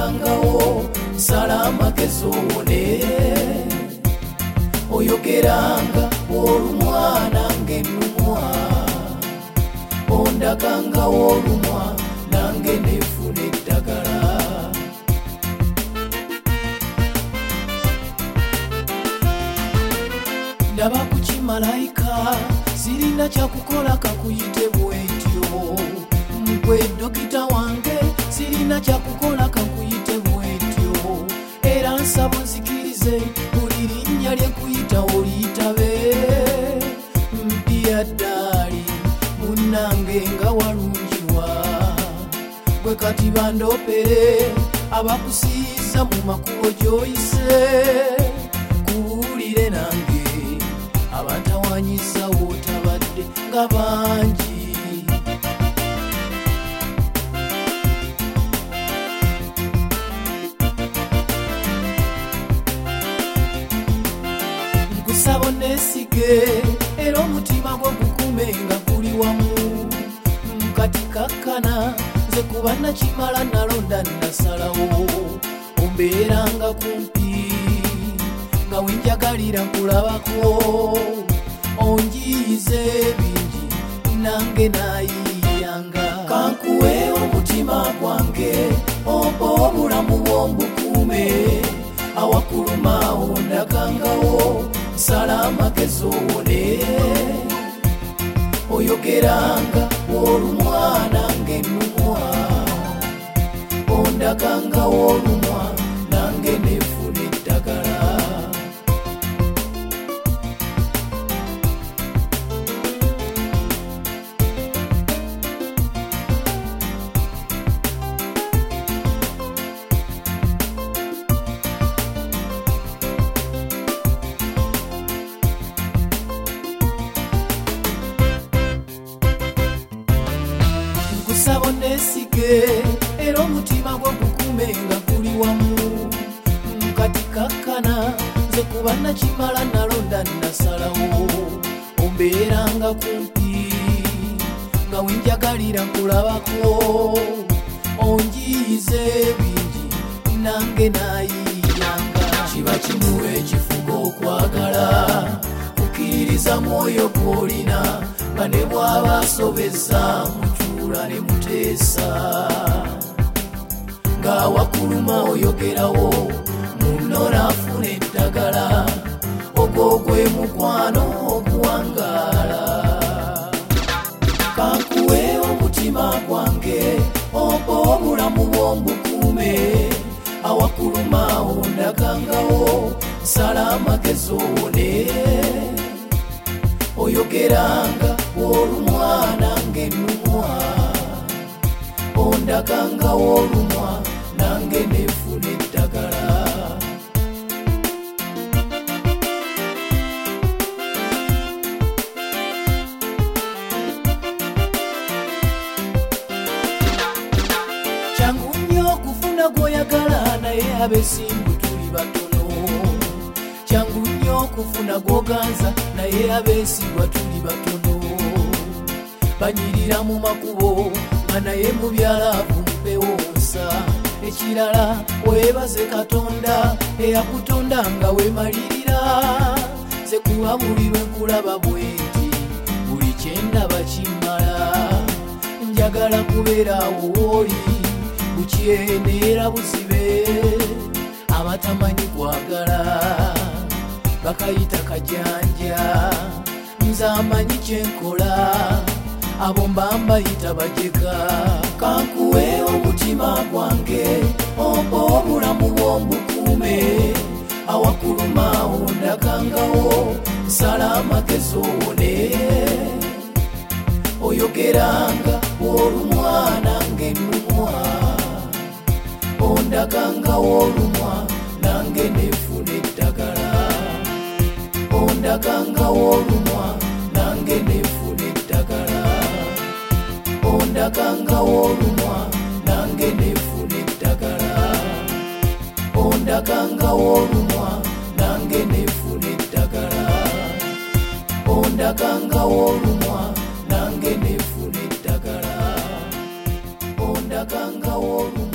ondakangawo nsala amagezi owone oyogeranga olumwa nange nnumwa ondakangawo olumwa nange nefuna eddagala ndaba ku kimalayika sirina kyakukola kakuyite bwentyo mukwe dokita wange sirina kyakukola kakuyite bwentyo era nsaba nzikirize buli linnya lyekuyita oliyitabe mpiya ddaali munnange nga walungiwa gwe kati bandopere abakusiiza mu makubo gy'oyise kuwulire nange abatawanyiza wootabadde nga bangi nkusaba oneesige era omutima gwo gukume nga guli wamu kati kakkana nze kuba nakimala nalonda nasalawo ombeeranga kumpi nga wenjagalira nkulabako onjiize bingi nange nayiyanga kankuwe omutima gwange oba obulamu bwombukuume awakuluma ondakangawo nsala amagezi owone oyogeranga olumwa nange nnumwa ondakangawo olumwa nange nefuna eddagala nkusaba oneesige era omutima gwo gukume nga guli wamu kati kakkana nze kuba nakimala nalonda nasalawo ombeeranga kumpi nga wenjagalira nkulabako onjiize bingi nange nayiyanga kiba kimu ekifuga okwagala kukkiririza mwoyo gw'olina nga ne bw'aba asobeza mukyula ne muteesa nga wakuluma oyogerawo munno naafuna eddagala ogwo gwe mukwano okuwangaala kankuwe omutima gwange oba obulamu bwombukuume awakuluma ondakangawo nsala amagezi owone oyogeranga olumwa nange nnumwa ondakangawo olumwa nange nefuna eddagala kyangu nnyo okufuna gwoyagala naye abeesimbu tuli batono kyangu nnyo okufuna gwoganza naye abeesigwa tuli batono banyirira mu makubo nga naye mu byalavu mpewonsa ekirala weebaze katonda eyakutonda nga weemalirira ze kuba buli lwe nkulaba bwenti buli kyendaba kimmala njagala kubeerawo wooli bukyendeera buzibe abatamanyi kwagala bakayita kajanja nze amanyi kyenkola abo mbambayita bajega kankuwe omutima gwange oba obulamu bwombukuume awakuluma ondakangawo nsala amagezi owone oyogeranga olumwa nange nnumwa ondakangawo olumwa nange nefuna eddagala ondakangawo olumwa nange nefuna eddagala ondakangawo olumwa nange nefuna eddagala ondakangawo olumwa nange nefuna eddagala ondakangawo olumwa nange nefuna eddagala ondakangawo olumwa